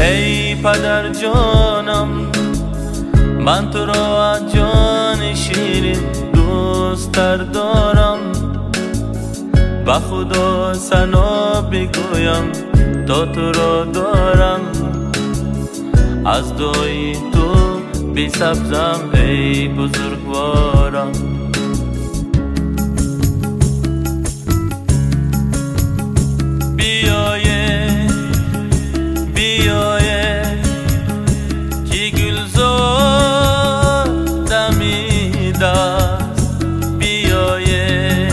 ای پدر جانم، من تو را از جان شیرین دوست‌تر دارم. به خدا ثنا بگویم تا تو را دارم، از دعای تو بی سبزم ای بزرگوارم. بیایه بیایه که گلزار دمیده است، بیایه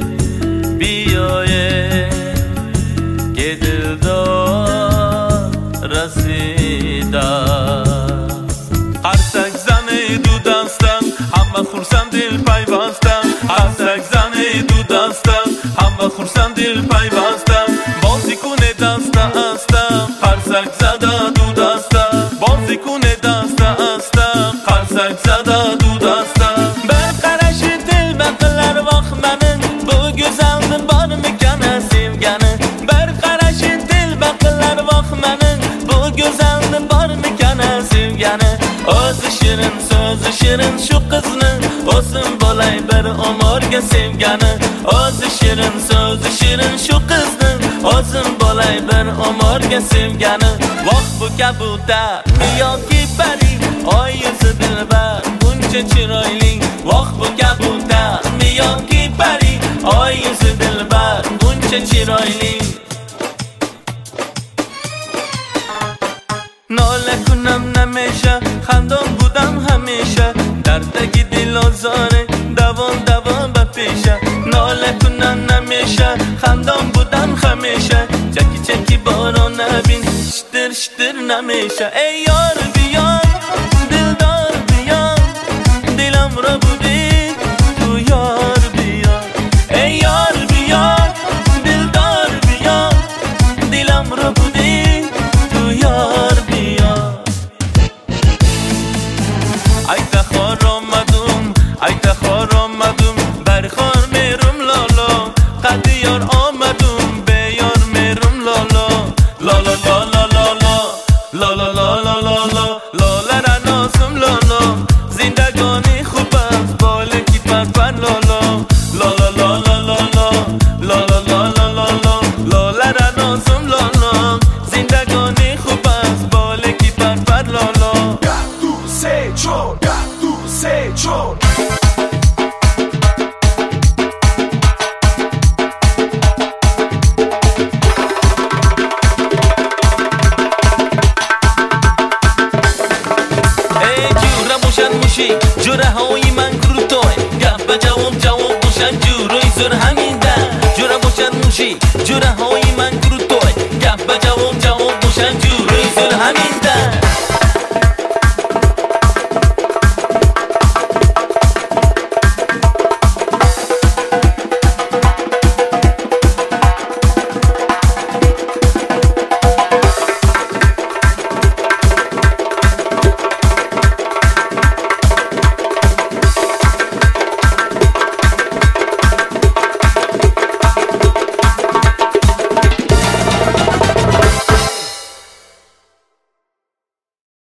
بیایه که دلدار رسیده است. هر سگ زن دو دستم همه خورسند دل پیوستم، هر سگ زن دو دستم همه خورسند دل پیوستم. بازی کنه دست هستم هر سگ زده دو دستم، بازی کنه دست هستم هر سگ زده دو دستم. برقرش دل بقلر وقت منن bu güzelden bar mekana sevgani. Barqarash dil baqlar vaqmanin bu güzelden bar mekana sevgani. O'zi shirin so'zi shirin shu qizni o'zim bo'lay bir umrga sevgani. O'zi shirin so'zi shirin shu qizni o'zim bo'lay bir umrga sevgani. Vaqt bu kabutar yoki pari oy yuzi dilbar buncha chiroyli. Vaqt bu kabutar yoki pari oy yuzi dilbar buncha chiroyli. nola kunam namisha xandon budam hamisha, dardagi dil ozore davom davom ba pesha. nola kunam namisha xandon budam hamisha, chaki chaki boron nabin shtir shtir namisha. ey yor biyor dildor biyor dilam ro budi tu yor biyor. ey yor biyor dildor biyor dilam ro budi tu yor biyor. ay takhor omadum ay takhor omadum bar khor merum lolo qadi yor omadum be yor merum lolo lolo lolo lolo lolo lolo lolo lolo ra nasum lolo zindagani khub ast bole ki par par lolo lolo lolo lolo lolo lolo lolo lolo ra nasum lolo zindagani khub ast bole ki par par lolo. Gatu se chor, gatu se chor. جوره های من کروتای گپ به جواب جواب باشن جوره زور همین ده. جوره باشد موشی جوره های من